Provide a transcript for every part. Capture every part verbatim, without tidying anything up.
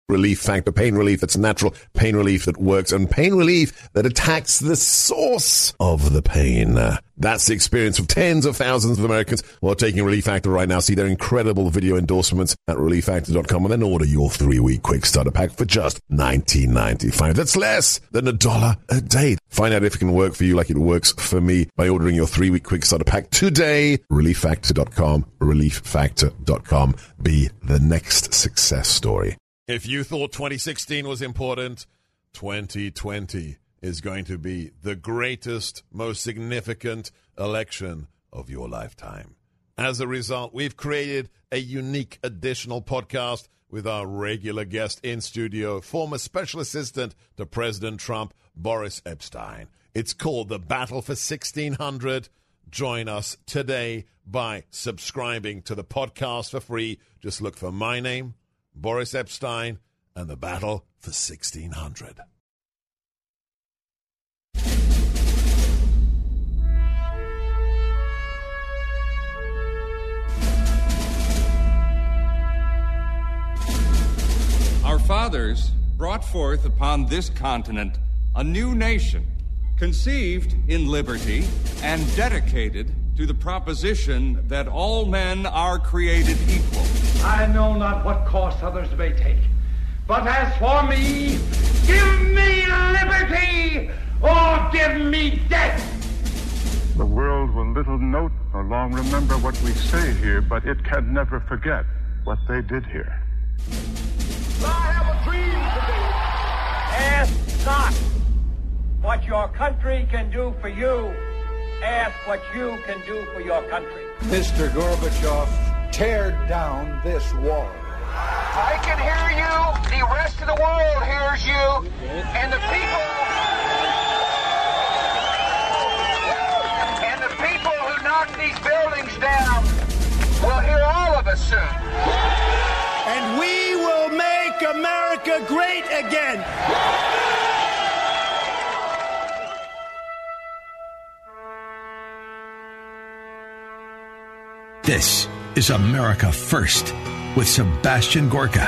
Relief Factor. Pain relief that's natural, pain relief that works, and pain relief that attacks the source of the pain. That's the experience of tens of thousands of Americans who are taking Relief Factor right now. See their incredible video endorsements at relief factor dot com and then order your three-week quick starter pack for just nineteen ninety-five. That's less than a dollar a day. Find out if it can work for you like it works for me by ordering your three-week quick starter pack today. relief factor dot com. relief factor dot com. Be the next success story. If you thought twenty sixteen was important, twenty twenty is going to be the greatest, most significant election of your lifetime. As a result, we've created a unique additional podcast with our regular guest in studio, former special assistant to President Trump, Boris Epshteyn. It's called The Battle for sixteen hundred. Join us today by subscribing to the podcast for free. Just look for my name, Boris Epshteyn, and The Battle for sixteen hundred. Our fathers brought forth upon this continent a new nation, conceived in liberty and dedicated to the proposition that all men are created equal. I know not what course others may take, but as for me, give me liberty or give me death. The world will little note nor long remember what we say here, but it can never forget what they did here. I have a dream today. Ask not what your country can do for you. Ask what you can do for your country. Mister Gorbachev, tear down this wall. I can hear you. The rest of the world hears you. And the people... And the people who knock these buildings down will hear all of us soon. And we will make America great again. This is America First with Sebastian Gorka.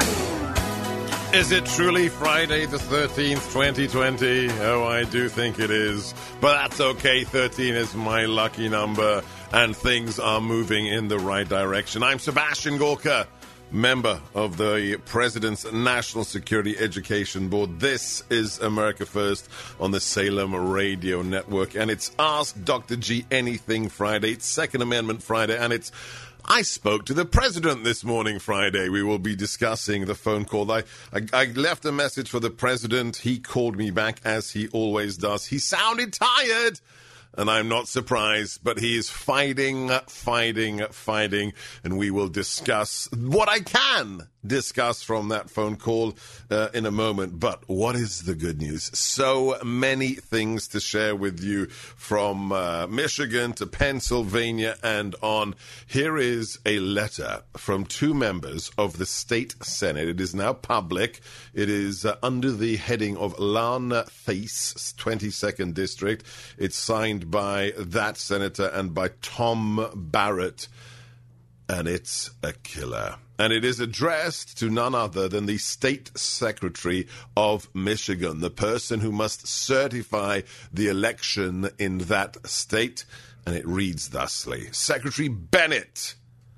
Is it truly Friday the thirteenth, twenty twenty? Oh, I do think it is. But that's okay. thirteen is my lucky number, and things are moving in the right direction. I'm Sebastian Gorka, member of the President's National Security Education Board. This is America First on the Salem Radio Network, and it's Ask Doctor G Anything Friday. It's Second Amendment Friday, and it's I spoke to the president this morning, Friday. We will be discussing the phone call. I, I, I left a message for the president. He called me back, as he always does. He sounded tired, and I'm not surprised, but he is fighting, fighting, fighting, and we will discuss what I can discuss from that phone call uh, in a moment. But what is the good news? So many things to share with you, from uh, Michigan to Pennsylvania and on. Here is a letter from two members of the state Senate. It is now public. It is uh, under the heading of Lana Theis, twenty-second District. It's signed by that senator and by Tom Barrett, and it's a killer. And it is addressed to none other than the State Secretary of Michigan, the person who must certify the election in that state. And it reads thusly: Secretary Bennett,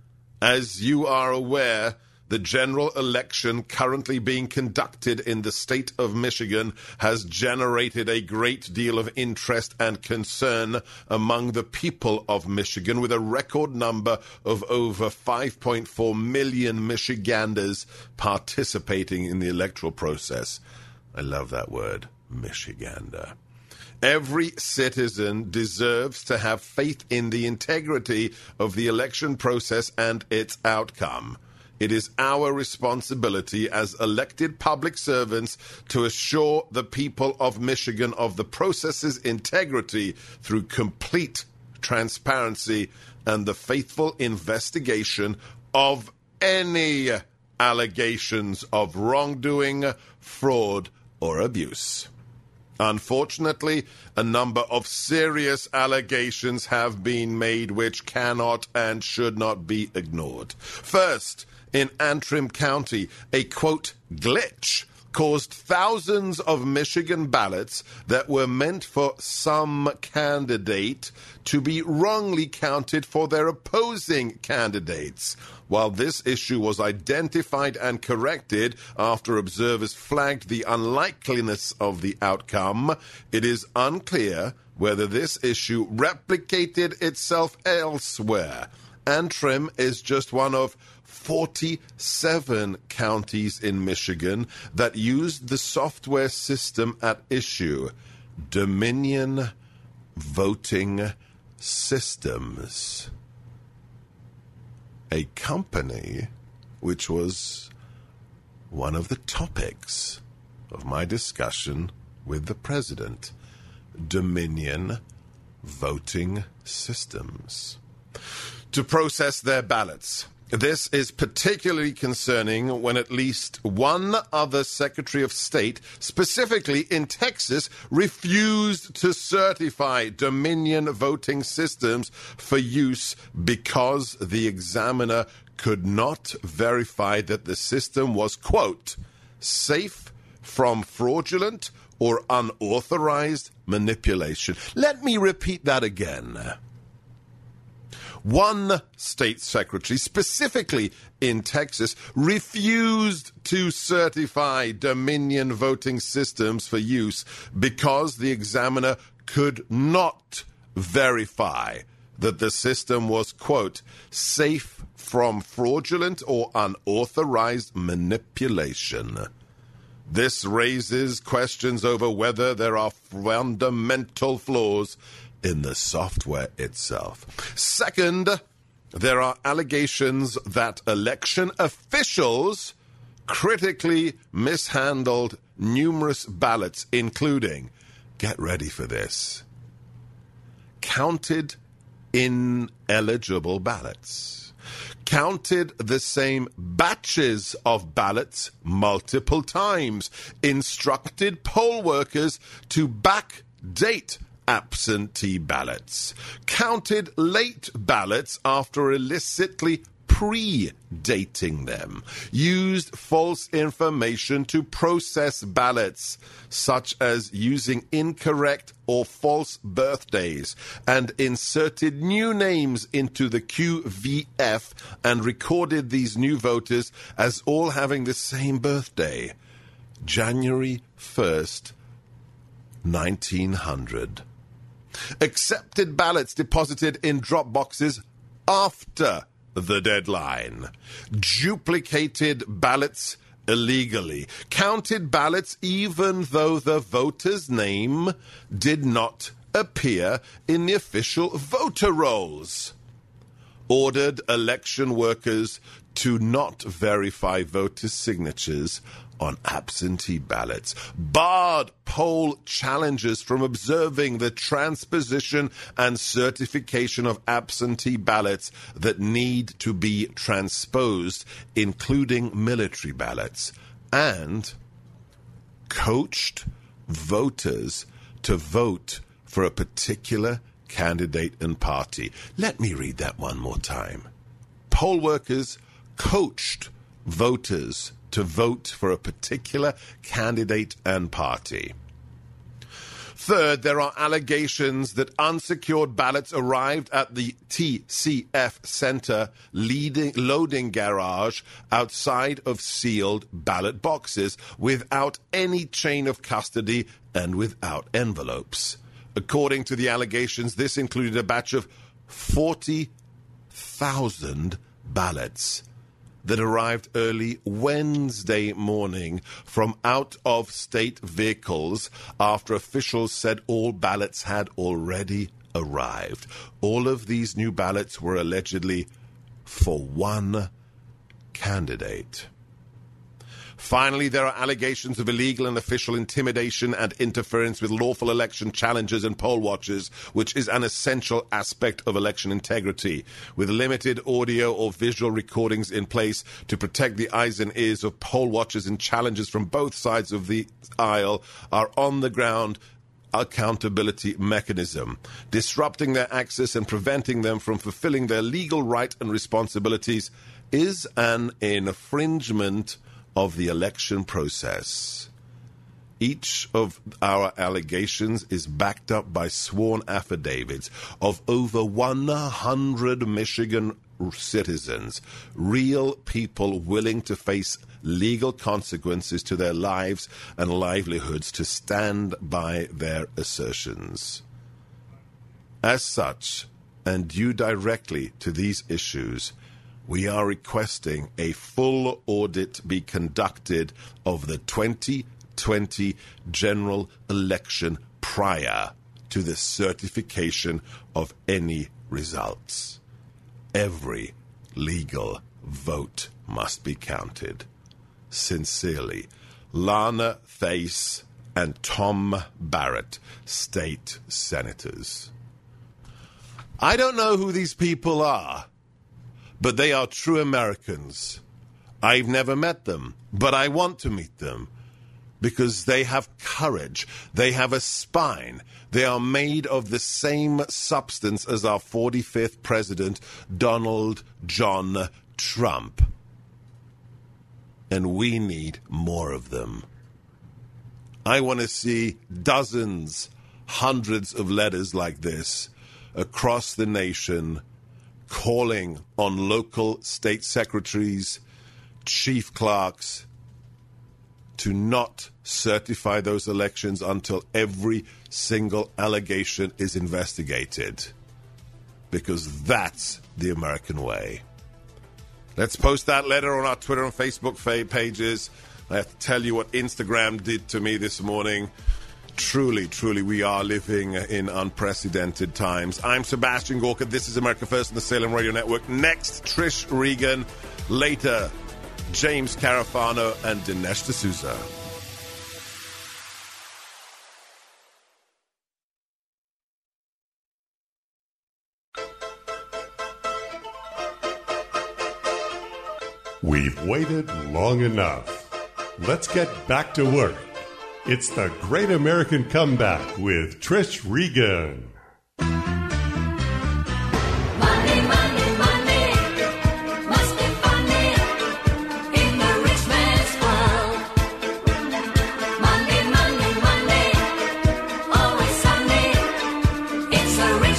as you are aware, the general election currently being conducted in the state of Michigan has generated a great deal of interest and concern among the people of Michigan, with a record number of over five point four million Michiganders participating in the electoral process. I love that word, Michigander. Every citizen deserves to have faith in the integrity of the election process and its outcome. It is our responsibility as elected public servants to assure the people of Michigan of the process's integrity through complete transparency and the faithful investigation of any allegations of wrongdoing, fraud, or abuse. Unfortunately, a number of serious allegations have been made which cannot and should not be ignored. First, in Antrim County, a, quote, glitch caused thousands of Michigan ballots that were meant for some candidate to be wrongly counted for their opposing candidates. While this issue was identified and corrected after observers flagged the unlikeliness of the outcome, it is unclear whether this issue replicated itself elsewhere. Antrim is just one of forty-seven counties in Michigan that used the software system at issue, Dominion Voting Systems, a company which was one of the topics of my discussion with the president. Dominion Voting Systems. To process their ballots. This is particularly concerning when at least one other Secretary of State, specifically in Texas, refused to certify Dominion voting systems for use because the examiner could not verify that the system was, quote, safe from fraudulent or unauthorized manipulation. Let me repeat that again. One state secretary, specifically in Texas, refused to certify Dominion voting systems for use because the examiner could not verify that the system was, quote, safe from fraudulent or unauthorized manipulation. This raises questions over whether there are fundamental flaws in the software itself. Second, there are allegations that election officials critically mishandled numerous ballots, including, get ready for this, counted ineligible ballots, counted the same batches of ballots multiple times, instructed poll workers to backdate absentee ballots, counted late ballots after illicitly pre-dating them, used false information to process ballots, such as using incorrect or false birthdays, and inserted new names into the Q V F and recorded these new voters as all having the same birthday, January first, nineteen hundred. Accepted ballots deposited in drop boxes after the deadline. Duplicated ballots illegally. Counted ballots even though the voter's name did not appear in the official voter rolls. Ordered election workers to not verify voters' signatures on absentee ballots, barred poll challengers from observing the transposition and certification of absentee ballots that need to be transposed, including military ballots, and coached voters to vote for a particular candidate and party. Let me read that one more time. Poll workers coached voters to vote for a particular candidate and party. Third, there are allegations that unsecured ballots arrived at the T C F Center leading, loading garage outside of sealed ballot boxes without any chain of custody and without envelopes. According to the allegations, this included a batch of forty thousand ballots that arrived early Wednesday morning from out-of-state vehicles after officials said all ballots had already arrived. All of these new ballots were allegedly for one candidate. Finally, there are allegations of illegal and official intimidation and interference with lawful election challengers and poll watchers, which is an essential aspect of election integrity. With limited audio or visual recordings in place to protect the eyes and ears of poll watchers and challengers from both sides of the aisle, are on-the-ground accountability mechanism, disrupting their access and preventing them from fulfilling their legal right and responsibilities is an infringement of the election process. Each of our allegations is backed up by sworn affidavits of over one hundred Michigan citizens, real people willing to face legal consequences to their lives and livelihoods to stand by their assertions. As such, and due directly to these issues, we are requesting a full audit be conducted of the twenty twenty general election prior to the certification of any results. Every legal vote must be counted. Sincerely, Lana Theis and Tom Barrett, state senators. I don't know who these people are, but they are true Americans. I've never met them, but I want to meet them because they have courage. They have a spine. They are made of the same substance as our forty-fifth president, Donald John Trump. And we need more of them. I want to see dozens, hundreds of letters like this across the nation calling on local state secretaries, chief clerks, to not certify those elections until every single allegation is investigated. Because that's the American way. Let's post that letter on our Twitter and Facebook pages. I have to tell you what Instagram did to me this morning. Truly, truly, we are living in unprecedented times. I'm Sebastian Gorka. This is America First on the Salem Radio Network. Next, Trish Regan. Later, James Carafano and Dinesh D'Souza. We've waited long enough. Let's get back to work. It's the Great American Comeback with Trish Regan. Money, money, money must be funny in the rich man's world. Money, money, money, always sunny. It's a rich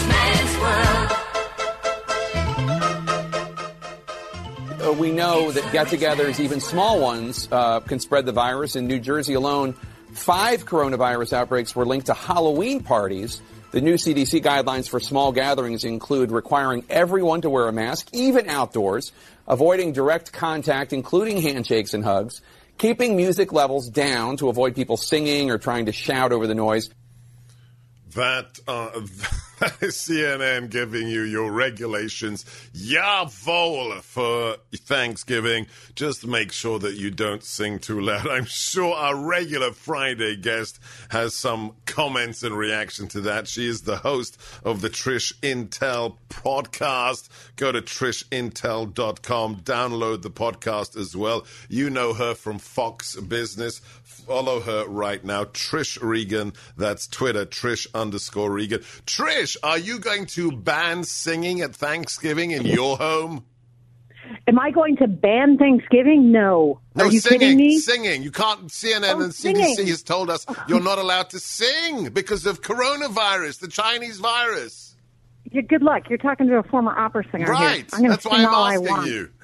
man's world. Uh, we know that get-togethers, even small ones, uh, can spread the virus. In New Jersey alone, five coronavirus outbreaks were linked to Halloween parties. The new C D C guidelines for small gatherings include requiring everyone to wear a mask, even outdoors, avoiding direct contact, including handshakes and hugs, keeping music levels down to avoid people singing or trying to shout over the noise. That, uh, that is C N N giving you your regulations. Jawohl for Thanksgiving. Just make sure that you don't sing too loud. I'm sure our regular Friday guest has some comments and reaction to that. She is the host of the Trish Intel podcast. Go to trish intel dot com. Download the podcast as well. You know her from Fox Business. Follow her right now, Trish Regan. That's Twitter, Trish underscore Regan. Trish, are you going to ban singing at Thanksgiving in your home? Am I going to ban Thanksgiving? No. No, are you singing, kidding me? Singing. You can't, C N N oh, and C D C singing. has told us you're not allowed to sing because of coronavirus, the Chinese virus. Yeah, good luck. You're talking to a former opera singer. Right. Here. I'm gonna That's sing why I'm all I asking want. you.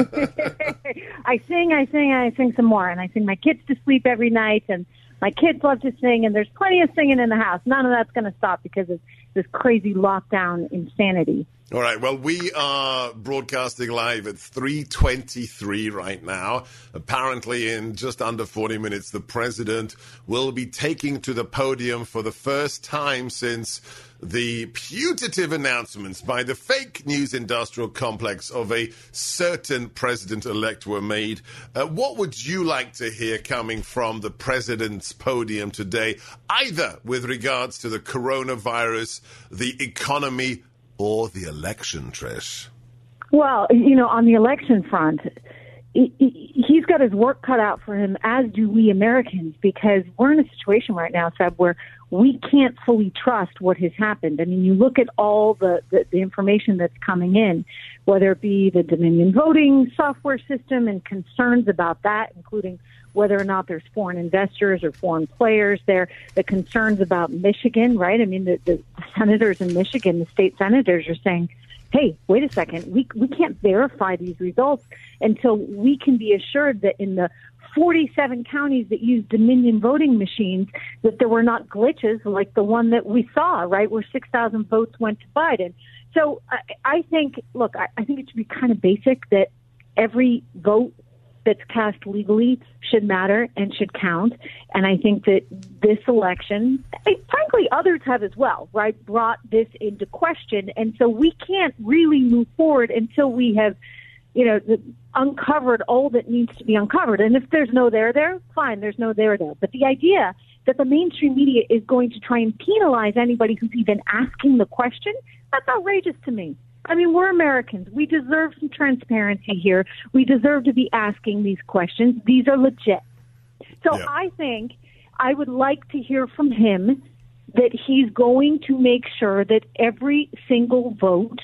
I sing, I sing, I sing some more, and I sing my kids to sleep every night, and my kids love to sing, and there's plenty of singing in the house. None of that's going to stop because of this crazy lockdown insanity. All right. Well, we are broadcasting live at three twenty-three right now. Apparently, in just under forty minutes, the president will be taking to the podium for the first time since the putative announcements by the fake news industrial complex of a certain president-elect were made. Uh, what would you like to hear coming from the president's podium today, either with regards to the coronavirus, the economy, or the election, Trish? Well, you know, on the election front, he- he- he's got his work cut out for him, as do we Americans, because we're in a situation right now, Seb, where we can't fully trust what has happened. I mean, you look at all the, the, the information that's coming in, whether it be the Dominion voting software system and concerns about that, including whether or not there's foreign investors or foreign players there, the concerns about Michigan, right? I mean, the, the senators in Michigan, the state senators are saying, hey, wait a second, we we can't verify these results until we can be assured that in the forty-seven counties that use Dominion voting machines, that there were not glitches like the one that we saw, right, where six thousand votes went to Biden. So I, I think, look, I, I think it should be kind of basic that every vote that's cast legally should matter and should count. And I think that this election, and frankly, others have as well, right, brought this into question. And so we can't really move forward until we have, you know, uncovered all that needs to be uncovered. And if there's no there there, fine, there's no there there. But the idea that the mainstream media is going to try and penalize anybody who's even asking the question, that's outrageous to me. I mean, we're Americans. We deserve some transparency here. We deserve to be asking these questions. These are legit. So yeah. I think I would like to hear from him that he's going to make sure that every single vote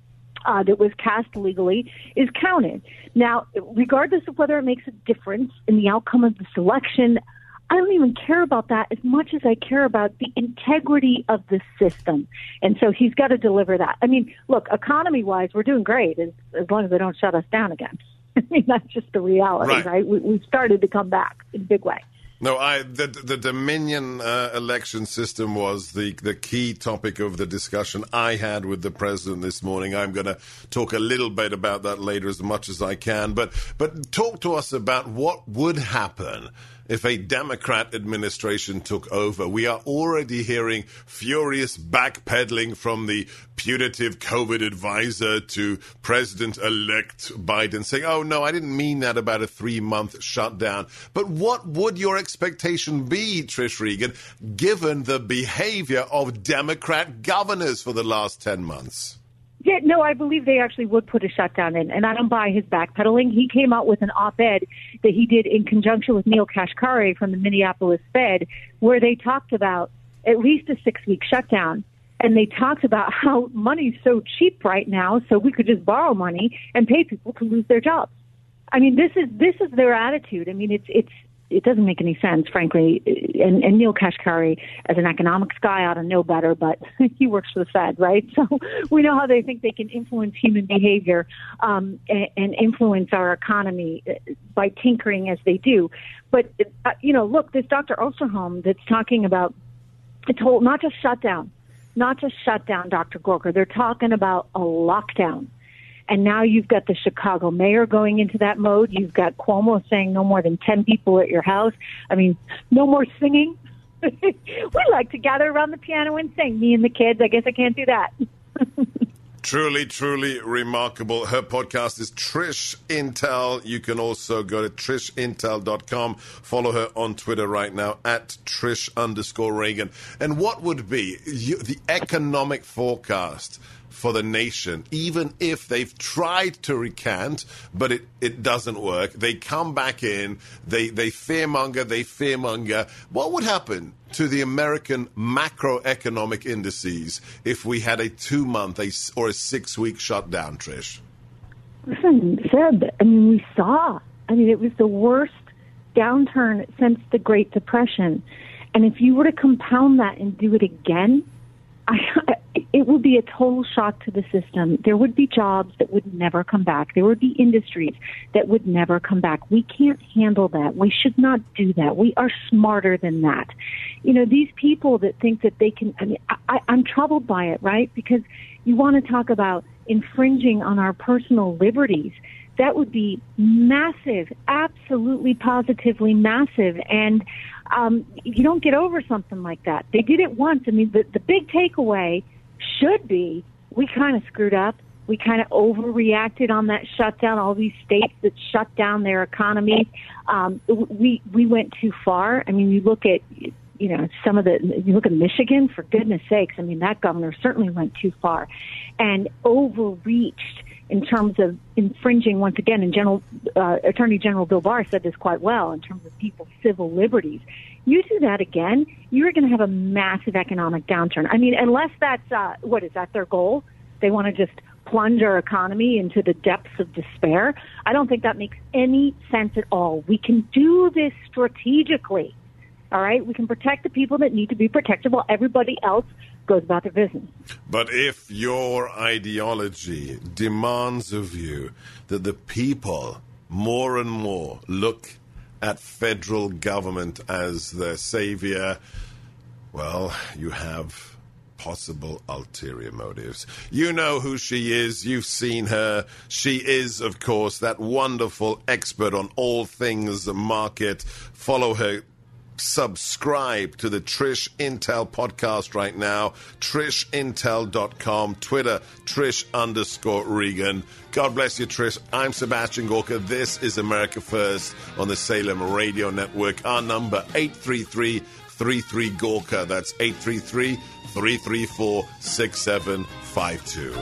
uh, that was cast legally is counted. Now, regardless of whether it makes a difference in the outcome of this election, I don't even care about that as much as I care about the integrity of the system. And so he's got to deliver that. I mean, look, economy-wise, we're doing great as, as long as they don't shut us down again. I mean, that's just the reality, right? right? We, we've started to come back in a big way. No, I the the Dominion uh, election system was the the key topic of the discussion I had with the president this morning. I'm going to talk a little bit about that later as much as I can. But but talk to us about what would happen if a Democrat administration took over. We are already hearing furious backpedaling from the putative COVID advisor to President-elect Biden saying, oh, no, I didn't mean that about a three-month shutdown. But what would your expectation be, Trish Regan, given the behavior of Democrat governors for the last ten months? Yeah, no, I believe they actually would put a shutdown in, and I don't buy his backpedaling. He came out with an op-ed that he did in conjunction with Neil Kashkari from the Minneapolis Fed, where they talked about at least a six-week shutdown, and they talked about how money's so cheap right now, so we could just borrow money and pay people to lose their jobs. I mean, this is this is their attitude. I mean, it's it's it doesn't make any sense, frankly. And, and Neil Kashkari, as an economics guy, ought to know better, but he works for the Fed, right? So we know how they think they can influence human behavior um, and, and influence our economy by tinkering as they do. But, uh, you know, look, this Doctor Osterholm that's talking about it's whole, not just shutdown, not just shutdown, Doctor Gorka. They're talking about a lockdown. And now you've got the Chicago mayor going into that mode. You've got Cuomo saying no more than ten people at your house. I mean, no more singing. We like to gather around the piano and sing, me and the kids. I guess I can't do that. Truly, truly remarkable. Her podcast is Trish Intel. You can also go to trish intel dot com. Follow her on Twitter right now at Trish underscore Regan. And what would be you, the economic forecast for the nation, even if they've tried to recant, but it, it doesn't work? They come back in, they, they fearmonger, they fearmonger. What would happen to the American macroeconomic indices if we had a two-month a, or a six-week shutdown, Trish? Listen, Seb, I mean, we saw. I mean, it was the worst downturn since the Great Depression. And if you were to compound that and do it again, I, it would be a total shock to the system. There would be jobs that would never come back. There would be industries that would never come back. We can't handle that. We should not do that. We are smarter than that. You know, these people that think that they can, I mean, I, I'm troubled by it, right? Because you want to talk about infringing on our personal liberties. That would be massive, absolutely positively massive. And um, you don't get over something like that. They did it once. I mean, the, the big takeaway should be we kind of screwed up. We kind of overreacted on that shutdown. All these states that shut down their economies, um, we we went too far. I mean, you look at, you know, some of the, you look at Michigan, for goodness sakes. I mean, that governor certainly went too far and overreached in terms of infringing, once again, and General, uh, Attorney General Bill Barr said this quite well, in terms of people's civil liberties. You do that again, you're going to have a massive economic downturn. I mean, unless that's, uh, what is that their goal? They want to just plunge our economy into the depths of despair. I don't think that makes any sense at all. We can do this strategically, all right? We can protect the people that need to be protected while everybody else goes about their business. But if your ideology demands of you that the people more and more look at federal government as their savior, well, you have possible ulterior motives. You know who she is. You've seen her. She is, of course, that wonderful expert on all things market. Follow her. Subscribe to the Trish Intel podcast right now. trish intel dot com. Twitter, Trish underscore Regan. God bless you, Trish. I'm Sebastian Gorka. This is America First on the Salem Radio Network. Our number, eight three three, three three, Gorka. That's eight three three, three three four, six seven five two.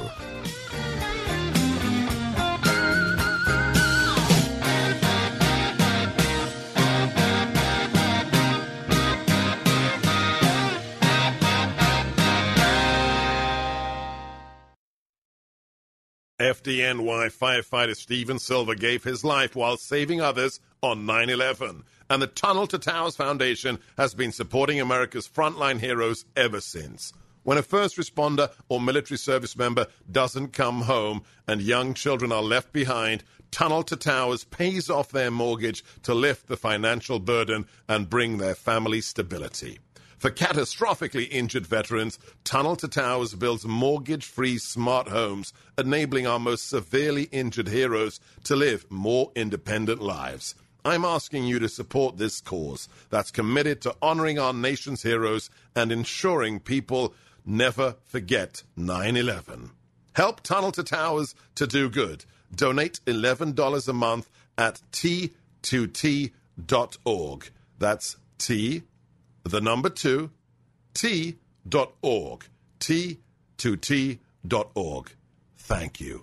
F D N Y firefighter Steven Silver gave his life while saving others on nine eleven. And the Tunnel to Towers Foundation has been supporting America's frontline heroes ever since. When a first responder or military service member doesn't come home and young children are left behind, Tunnel to Towers pays off their mortgage to lift the financial burden and bring their family stability. For catastrophically injured veterans, Tunnel to Towers builds mortgage-free smart homes, enabling our most severely injured heroes to live more independent lives. I'm asking you to support this cause that's committed to honoring our nation's heroes and ensuring people never forget nine eleven. Help Tunnel to Towers to do good. Donate eleven dollars a month at T two T dot org. That's T, the number two, T dot org. T two T dot org. Thank you.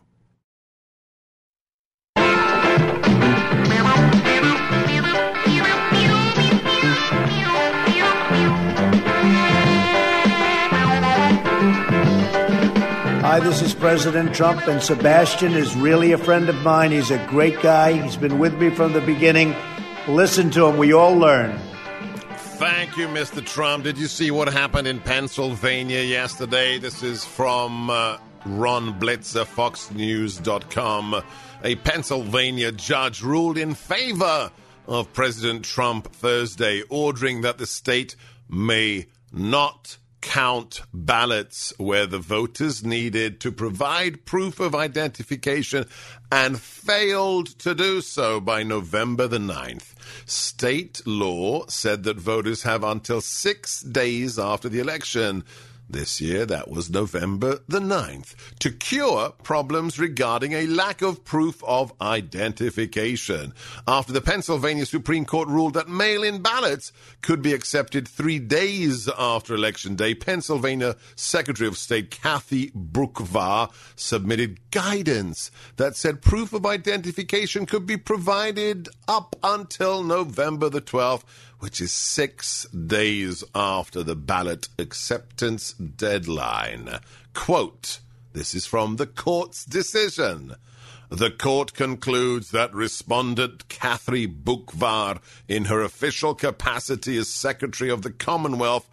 Hi, this is President Trump, and Sebastian is really a friend of mine. He's a great guy. He's been with me from the beginning. Listen to him. We all learn. Thank you, Mister Trump. Did you see what happened in Pennsylvania yesterday? This is from uh, Ron Blitzer, fox news dot com. A Pennsylvania judge ruled in favor of President Trump Thursday, ordering that the state may not count ballots where the voters needed to provide proof of identification and failed to do so by November the ninth. State law said that voters have until six days after the election. This year, that was November the ninth, to cure problems regarding a lack of proof of identification. After the Pennsylvania Supreme Court ruled that mail-in ballots could be accepted three days after Election Day, Pennsylvania Secretary of State Kathy Boockvar submitted guidance that said proof of identification could be provided up until November the twelfth, which is six days after the ballot acceptance deadline. Quote, this is from the court's decision. The court concludes that respondent Kathy Boockvar, in her official capacity as Secretary of the Commonwealth,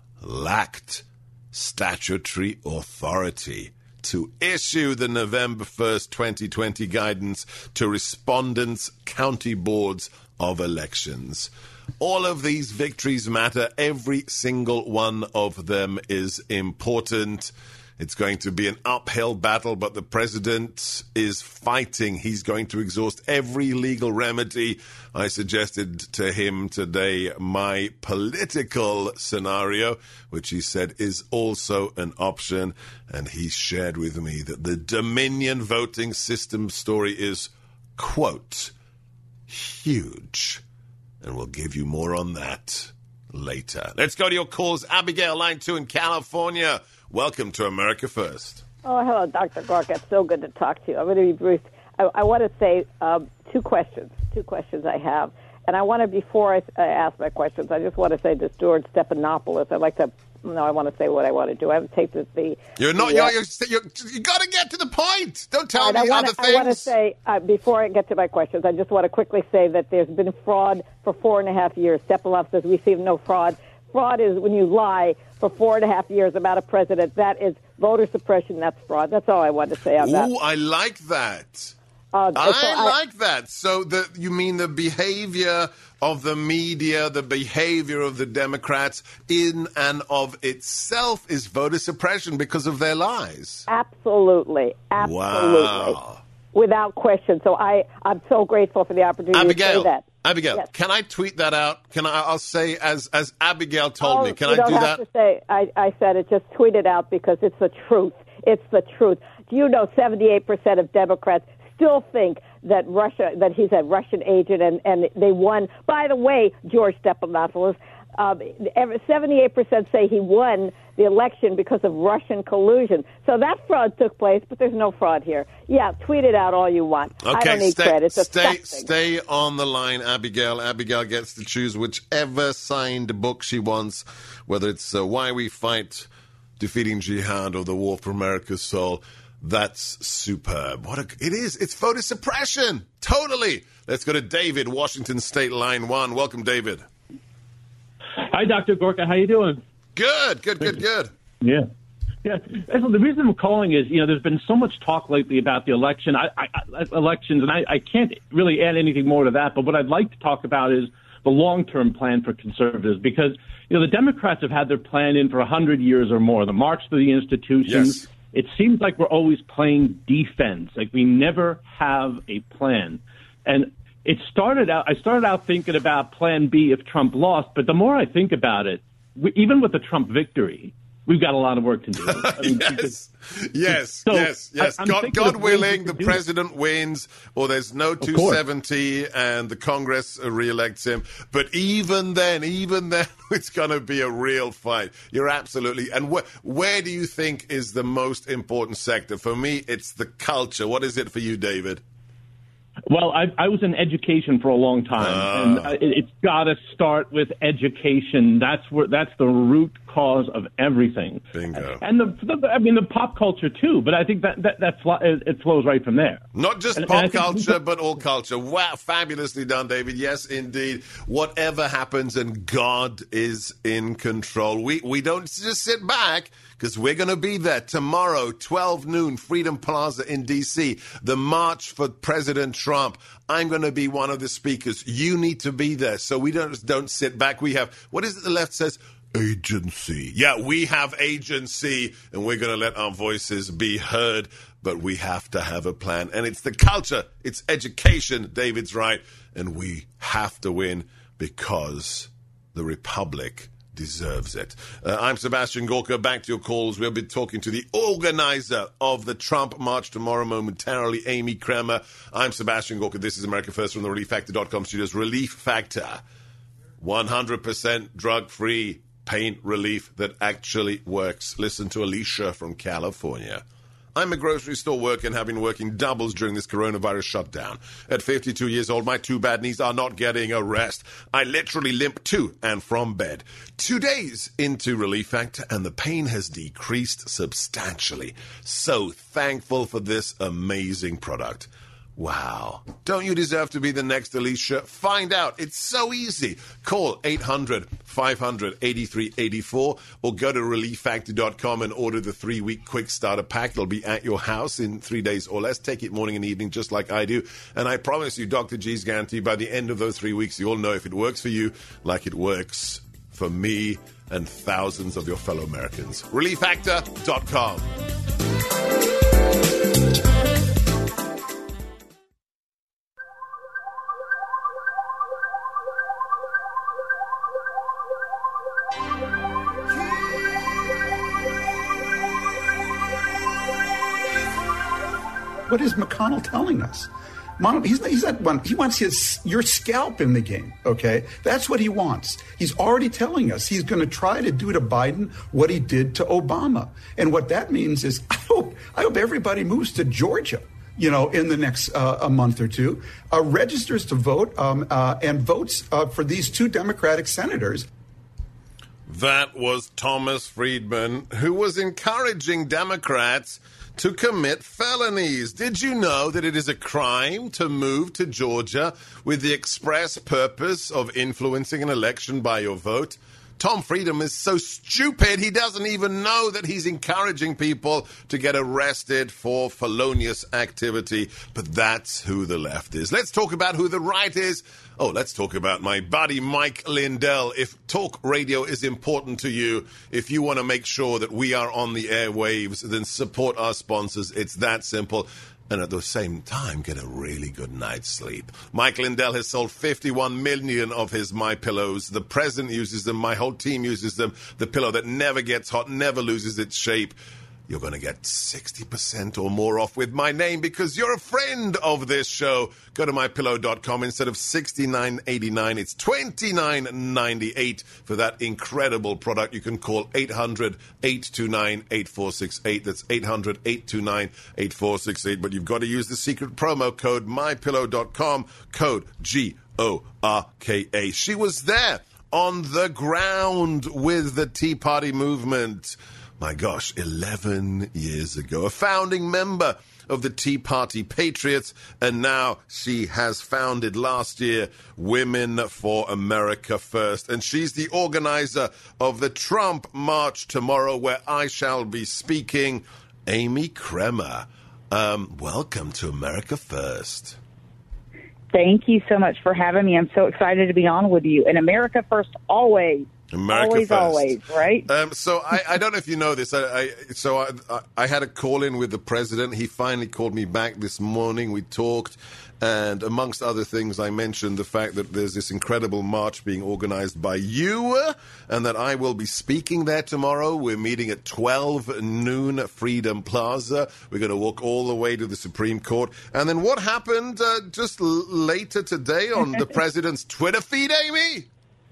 lacked statutory authority to issue the November first, twenty twenty guidance to respondents' county boards of elections. All of these victories matter. Every single one of them is important. It's going to be an uphill battle, but the president is fighting. He's going to exhaust every legal remedy. I suggested to him today my political scenario, which he said is also an option. And he shared with me that the Dominion voting system story is, quote, huge. And we'll give you more on that later. Let's go to your calls. Abigail, line two in California. Welcome to America First. Oh, hello, Doctor Gorka. It's so good to talk to you. I'm going to be brief. I, I want to say um, two questions, two questions I have. And I want to, before I uh, ask my questions, I just want to say to Stuart Stephanopoulos, I'd like to, no, I want to say what I want to do. I have to take the... the you're not, the, uh, you're, you're, you're, you got to get to the point. Don't tell right, me I wanna, other things. I want to say, uh, before I get to my questions, I just want to quickly say that there's been fraud for four and a half years. Stephanopoulos says we see no fraud. Fraud is when you lie for four and a half years about a president. That is voter suppression. That's fraud. That's all I want to say on that. Ooh, I like that. Uh, I, so I like that. So the you mean the behavior of the media, the behavior of the Democrats in and of itself is voter suppression because of their lies. Absolutely. Absolutely. Wow. Without question. So I, I'm so grateful for the opportunity Abigail, to say that. Abigail, yes. Can I tweet that out? Can I? I'll say as as Abigail told oh, me. Can you I don't do have that? To say, I, I said it. Just tweet it out because it's the truth. It's the truth. Do you know seventy-eight percent of Democrats still think that Russia, that he's a Russian agent, and, and they won? By the way, George Stephanopoulos, um, seventy-eight percent say he won the election because of Russian collusion. So that fraud took place, but there's no fraud here. Yeah, tweet it out all you want. Okay, I don't need stay, credit. It's stay, disgusting. stay on the line, Abigail. Abigail gets to choose whichever signed book she wants, whether it's uh, Why We Fight, Defeating Jihad, or The War for America's Soul. That's superb. What a, it is. It's voter suppression. Totally. Let's go to David, Washington State, line one. Welcome, David. Hi, Doctor Gorka. How you doing? Good, good, good, good. Yeah. Yeah. Listen, the reason I'm calling is, you know, there's been so much talk lately about the election, I, I, elections, and I, I can't really add anything more to that. But what I'd like to talk about is the long-term plan for conservatives, because, you know, the Democrats have had their plan in for one hundred years or more, the march to the institutions. Yes. It seems like we're always playing defense, like we never have a plan. And it started out, I started out thinking about plan B if Trump lost, but the more I think about it, we, even with the Trump victory, we've got a lot of work to do. I mean, yes, because, yes, so yes, yes. I, God, God willing, the do president that. wins, or there's no two seventy, and the Congress re-elects him. But even then, even then, it's going to be a real fight. You're absolutely. And wh- where do you think is the most important sector? For me, it's the culture. What is it for you, David? Well, I, I was in education for a long time, uh. and I, it's got to start with education. That's where that's the root cause of everything. Bingo. And the, the I mean the pop culture too, but I think that that, that fl- it flows right from there. Not just and, pop and culture, but all culture. Wow, fabulously done, David. Yes, indeed. Whatever happens, and God is in control. We we don't just sit back, because we're going to be there tomorrow, twelve noon, Freedom Plaza in D C, the March for President Trump. I'm going to be one of the speakers. You need to be there, so we don't don't sit back. We have, what is it the left says? Agency. Yeah, we have agency, and we're going to let our voices be heard, but we have to have a plan. And it's the culture, it's education, David's right, and we have to win because the Republic deserves it. Uh, I'm Sebastian Gorka. Back to your calls. We'll be talking to the organizer of the Trump March tomorrow momentarily, Amy Kremer. I'm Sebastian Gorka. This is America First from the relief factor dot com studios. Relief Factor. one hundred percent drug-free pain relief that actually works. Listen to Alicia from California. I'm a grocery store worker and have been working doubles during this coronavirus shutdown. At fifty-two years old, my two bad knees are not getting a rest. I literally limp to and from bed. Two days into Relief Factor, and the pain has decreased substantially. So thankful for this amazing product. Wow. Don't you deserve to be the next Alicia? Find out. It's so easy. Call eight hundred, five hundred, eighty-three eighty-four or go to relief factor dot com and order the three-week quick starter pack. It'll be at your house in three days or less. Take it morning and evening just like I do. And I promise you, Doctor G's guarantee, by the end of those three weeks, you'll know if it works for you like it works for me and thousands of your fellow Americans. relief factor dot com. What is McConnell telling us? Mono, he's, he's not one. He wants his your scalp in the game. Okay, that's what he wants. He's already telling us he's going to try to do to Biden what he did to Obama, and what that means is I hope I hope everybody moves to Georgia. You know, in the next uh, a month or two, uh, registers to vote um, uh, and votes uh, for these two Democratic senators. That was Thomas Friedman, who was encouraging Democrats to commit felonies. Did you know that it is a crime to move to Georgia with the express purpose of influencing an election by your vote? Tom Friedman is so stupid he doesn't even know that he's encouraging people to get arrested for felonious activity. But that's who the left is. Let's talk about who the right is. Oh, let's talk about my buddy Mike Lindell. If talk radio is important to you, if you want to make sure that we are on the airwaves, then support our sponsors. It's that simple. And at the same time, get a really good night's sleep. Mike Lindell has sold fifty-one million of his My Pillows. The president uses them. My whole team uses them. The pillow that never gets hot, never loses its shape. You're going to get sixty percent or more off with my name because you're a friend of this show. Go to my pillow dot com. Instead of sixty-nine eighty-nine, it's twenty-nine ninety-eight for that incredible product. You can call eight hundred, eight two nine, eight four six eight. That's eight hundred, eight two nine, eight four six eight. But you've got to use the secret promo code my pillow dot com, code G O R K A. She was there on the ground with the Tea Party movement. My gosh, eleven years ago, a founding member of the Tea Party Patriots, and now she has founded last year Women for America First, and she's the organizer of the Trump March tomorrow, where I shall be speaking. Amy Kremer, um, welcome to America First. Thank you so much for having me. I'm so excited to be on with you. And America First always. America always, first. always, right? Um, so I, I don't know if you know this. I, I, so I, I, I had a call in with the president. He finally called me back this morning. We talked, and amongst other things, I mentioned the fact that there's this incredible march being organized by you, and that I will be speaking there tomorrow. We're meeting at twelve noon at Freedom Plaza. We're going to walk all the way to the Supreme Court. And then what happened uh, just l- later today on the president's Twitter feed, Amy?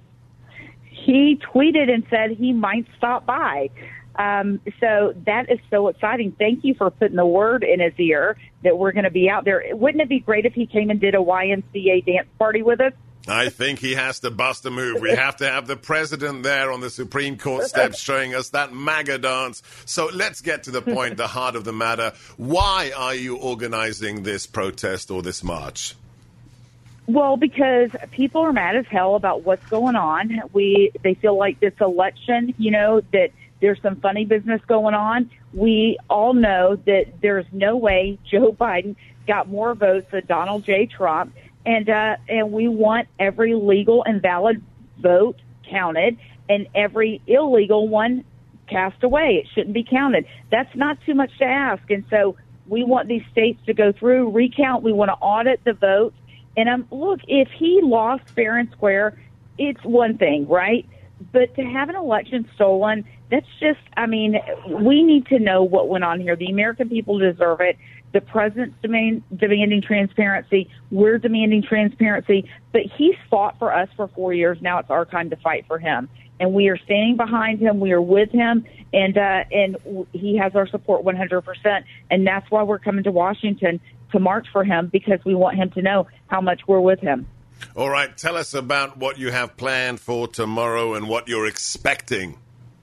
He tweeted and said he might stop by. Um, so that is so exciting. Thank you for putting the word in his ear that we're going to be out there. Wouldn't it be great if he came and did a Y M C A dance party with us? I think he has to bust a move. We have to have the president there on the Supreme Court steps showing us that MAGA dance. So let's get to the point, the heart of the matter. Why are you organizing this protest or this march? Well, because people are mad as hell about what's going on. We they feel like this election, you know, that there's some funny business going on. We all know that there's no way Joe Biden got more votes than Donald J. Trump, and uh, and we want every legal and valid vote counted and every illegal one cast away. It shouldn't be counted. That's not too much to ask, and so we want these states to go through, recount. We want to audit the votes. And um, look, if he lost fair and square, it's one thing, right? But to have an election stolen, that's just, I mean, we need to know what went on here. The American people deserve it. The president's demand, demanding transparency. We're demanding transparency. But he's fought for us for four years. Now it's our time to fight for him. And we are standing behind him. We are with him. And, uh, and he has our support one hundred percent. And that's why we're coming to Washington to march for him, because we want him to know how much we're with him. All right. Tell us about what you have planned for tomorrow and what you're expecting.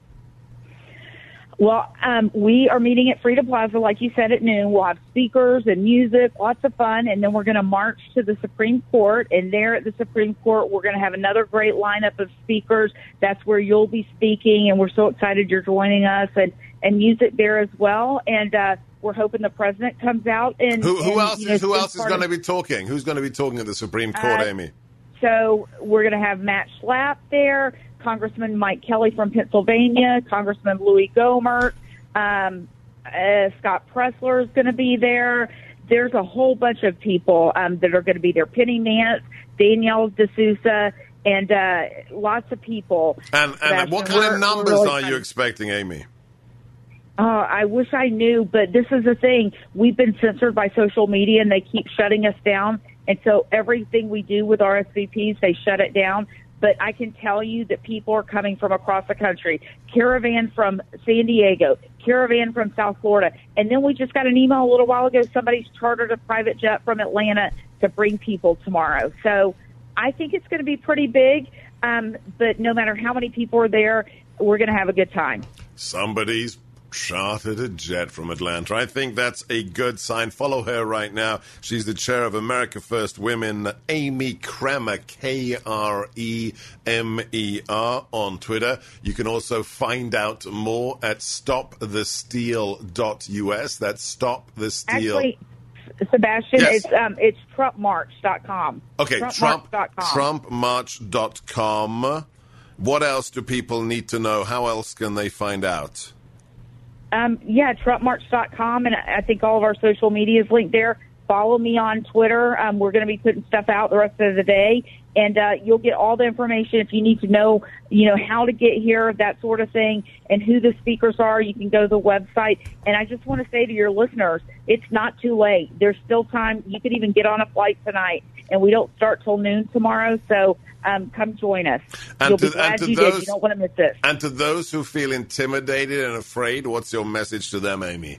Well, um, we are meeting at Freedom Plaza, like you said, at noon. We'll have speakers and music, lots of fun, and then we're going to march to the Supreme Court. And there at the Supreme Court, we're going to have another great lineup of speakers. That's where you'll be speaking, and we're so excited you're joining us, and, and music there as well. And uh, we're hoping the president comes out. And who, who and, else? You know, Is, who else is going of, to be talking? Who's going to be talking at the Supreme Court, uh, Amy? So we're going to have Matt Schlapp there, Congressman Mike Kelly from Pennsylvania, Congressman Louis Gohmert. Um, uh, Scott Pressler is going to be there. There's a whole bunch of people um, that are going to be there. Penny Nance, Danielle D'Souza, and uh, lots of people. And, and what kind of numbers really are you expecting, Amy? Oh, I wish I knew, but this is the thing. We've been censored by social media, and they keep shutting us down. And so everything we do with R S V Ps, they shut it down. But I can tell you that people are coming from across the country. Caravan from San Diego, caravan from South Florida. And then we just got an email a little while ago. Somebody's chartered a private jet from Atlanta to bring people tomorrow. So I think it's going to be pretty big. Um, but no matter how many people are there, we're going to have a good time. Somebody's chartered a jet from Atlanta. I think that's a good sign. Follow her right now. She's the chair of America First Women, Amy Kremer, K R E M E R, on Twitter. You can also find out more at stop the steal dot U S. That's Stop the Steal. Actually, Sebastian, Yes. it's um, it's trump march dot com. Okay, trump Trump, march dot com. trump march dot com. What else do people need to know? How else can they find out? Um, yeah, trump march dot com, and I think all of our social media is linked there. Follow me on Twitter. Um, we're going to be putting stuff out the rest of the day, and uh, you'll get all the information. If you need to know, you know, how to get here, that sort of thing, and who the speakers are, you can go to the website. And I just want to say to your listeners, it's not too late. There's still time. You could even get on a flight tonight, and we don't start till noon tomorrow, so um, come join us. And You'll to- be glad and to you those- did. You don't want to miss it. And to those who feel intimidated and afraid, what's your message to them, Amy?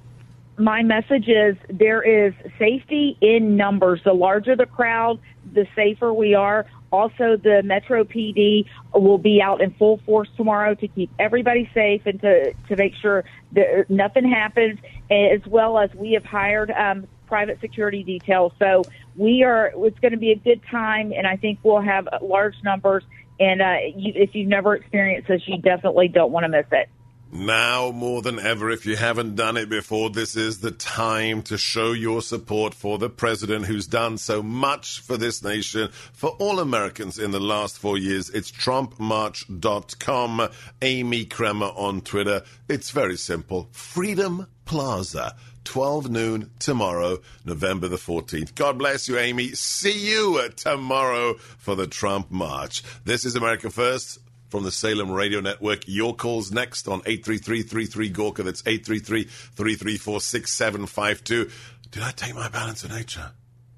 My message is there is safety in numbers. The larger the crowd, the safer we are. Also, the Metro P D will be out in full force tomorrow to keep everybody safe and to, to make sure that nothing happens, as well as we have hired um, private security details. So we are. It's going to be a good time, and I think we'll have large numbers. And uh, you, if you've never experienced this, you definitely don't want to miss it. Now more than ever, if you haven't done it before, this is the time to show your support for the president who's done so much for this nation, for all Americans in the last four years. It's trump march dot com. Amy Kremer on Twitter. It's very simple. Freedom Plaza, twelve noon tomorrow, November the fourteenth. God bless you, Amy. See you tomorrow for the Trump March. This is America First from the Salem Radio Network. Your calls next on eight three three, three three, G O R K A. That's eight three three, three three four, six seven five two. Did I take my balance of nature?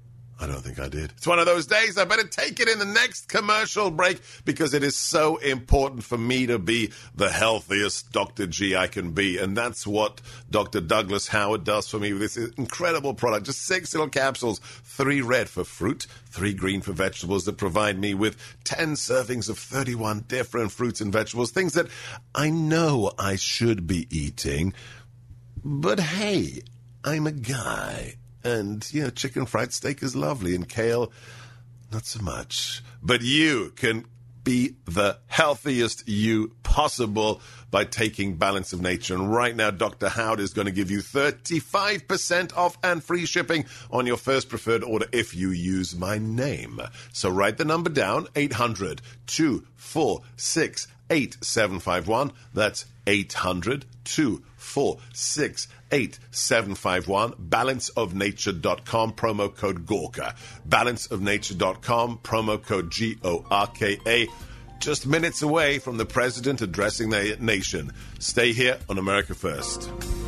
I don't think I did. It's one of those days. I better take it in the next commercial break because it is so important for me to be the healthiest Doctor G I can be. And that's what Doctor Douglas Howard does for me with this incredible product. Just six little capsules, three red for fruit, three green for vegetables, that provide me with ten servings of thirty-one different fruits and vegetables, things that I know I should be eating. But hey, I'm a guy. And, you know, chicken fried steak is lovely, and kale, not so much. But you can be the healthiest you possible by taking Balance of Nature. And right now, Doctor Howard is going to give you thirty-five percent off and free shipping on your first preferred order if you use my name. So write the number down, eight hundred, two four six, eight seven five one. That's eight hundred, two four six, eight seven five one. balance of nature dot com, promo code Gorka. balance of nature dot com, promo code G O R K A. Just minutes away from the president addressing the nation. Stay here on America First.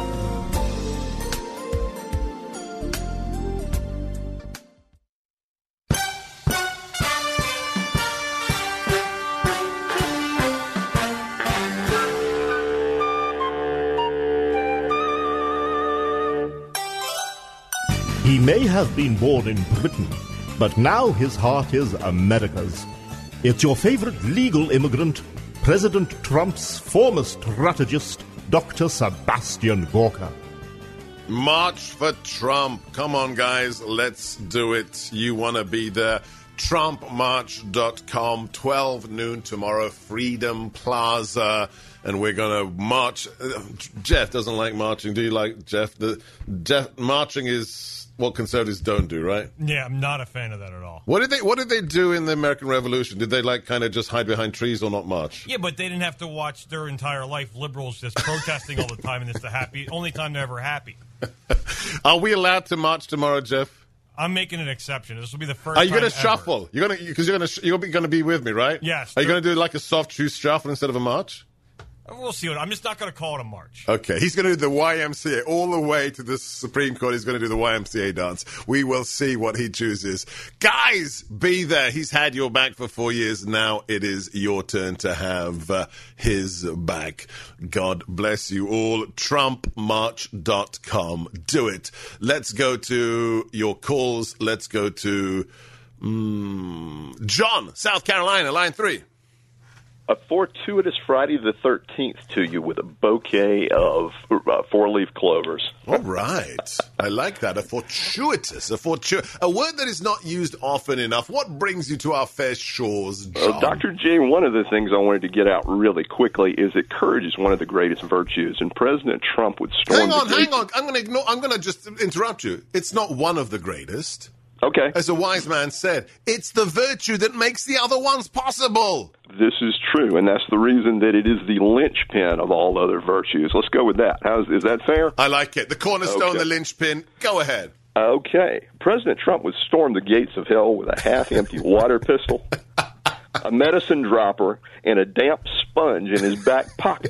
He may have been born in Britain, but now his heart is America's. It's your favorite legal immigrant, President Trump's former strategist, Doctor Sebastian Gorka. March for Trump. Come on, guys. Let's do it. You want to be there. trump march dot com, twelve noon tomorrow, Freedom Plaza. And we're going to march. Jeff doesn't like marching. Do you like Jeff? The Jeff marching is what conservatives don't do, right? Yeah, I'm not a fan of that at all. What did they What did they do in the American Revolution? Did they like kind of just hide behind trees or not march? Yeah, but they didn't have to watch their entire life liberals just protesting all the time, and it's the happy only time they're ever happy. Are we allowed to march tomorrow, Jeff? I'm making an exception. This will be the first. Are you going to shuffle? You're going to because you're going to you're going to be with me, right? Yes. Are you going to do like a soft shoe shuffle instead of a march? We'll see. What, I'm just not going to call it a march. Okay, he's going to do the Y M C A all the way to the Supreme Court. He's going to do the Y M C A dance. We will see what he chooses. Guys, be there. He's had your back for four years. Now it is your turn to have uh, his back. God bless you all. Trump March dot com. Do it. Let's go to your calls. Let's go to um, John, South Carolina, line three. A fortuitous Friday the thirteenth to you with a bouquet of uh, four-leaf clovers. All right. I like that. A fortuitous. A fortu- A word that is not used often enough. What brings you to our fair shores, John? Uh, Doctor J, one of the things I wanted to get out really quickly is that courage is one of the greatest virtues, and President Trump would storm Hang on, the hang on. I'm going to ignore. I'm going to just interrupt you. It's not one of the greatest. Okay. As a wise man said, it's the virtue that makes the other ones possible. This is true, and that's the reason that it is the linchpin of all other virtues. Let's go with that. How's, is that fair? I like it. The cornerstone, Okay. the linchpin. Go ahead. Okay. President Trump would storm the gates of hell with a half-empty water pistol, a medicine dropper, and a damp sponge in his back pocket.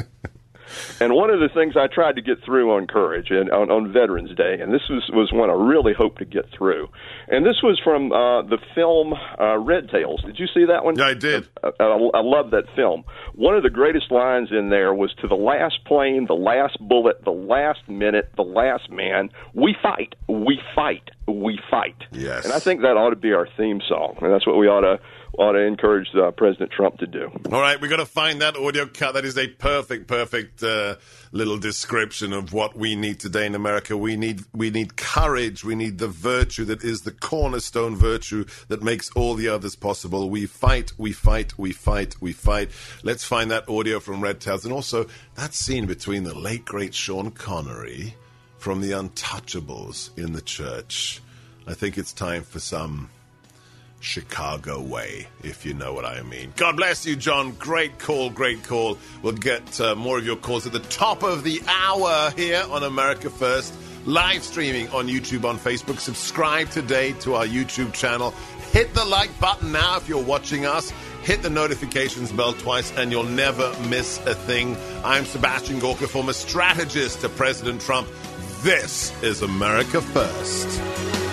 And one of the things I tried to get through on courage and on, on Veterans Day, and this was, was one I really hoped to get through, and this was from uh, the film uh, Red Tails. Did you see that one? Yeah, I did. I, I, I love that film. One of the greatest lines in there was, to the last plane, the last bullet, the last minute, the last man, we fight, we fight, we fight. Yes. And I think that ought to be our theme song, and that's what we ought to ought to encourage uh, President Trump to do. All right, we've got to find that audio cut. That is a perfect, perfect uh, little description of what we need today in America. We need we need courage. We need the virtue that is the cornerstone virtue that makes all the others possible. We fight, we fight, we fight, we fight. Let's find that audio from Red Tails. And also that scene between the late, great Sean Connery from The Untouchables in the church. I think it's time for some Chicago way, if you know what I mean. God bless you, John. Great call, great call. We'll get uh, more of your calls at the top of the hour here on America First. Live streaming on YouTube, on Facebook. Subscribe today to our YouTube channel. Hit the like button now if you're watching us. Hit the notifications bell twice and you'll never miss a thing. I'm Sebastian Gorka, former strategist to President Trump. This is America First.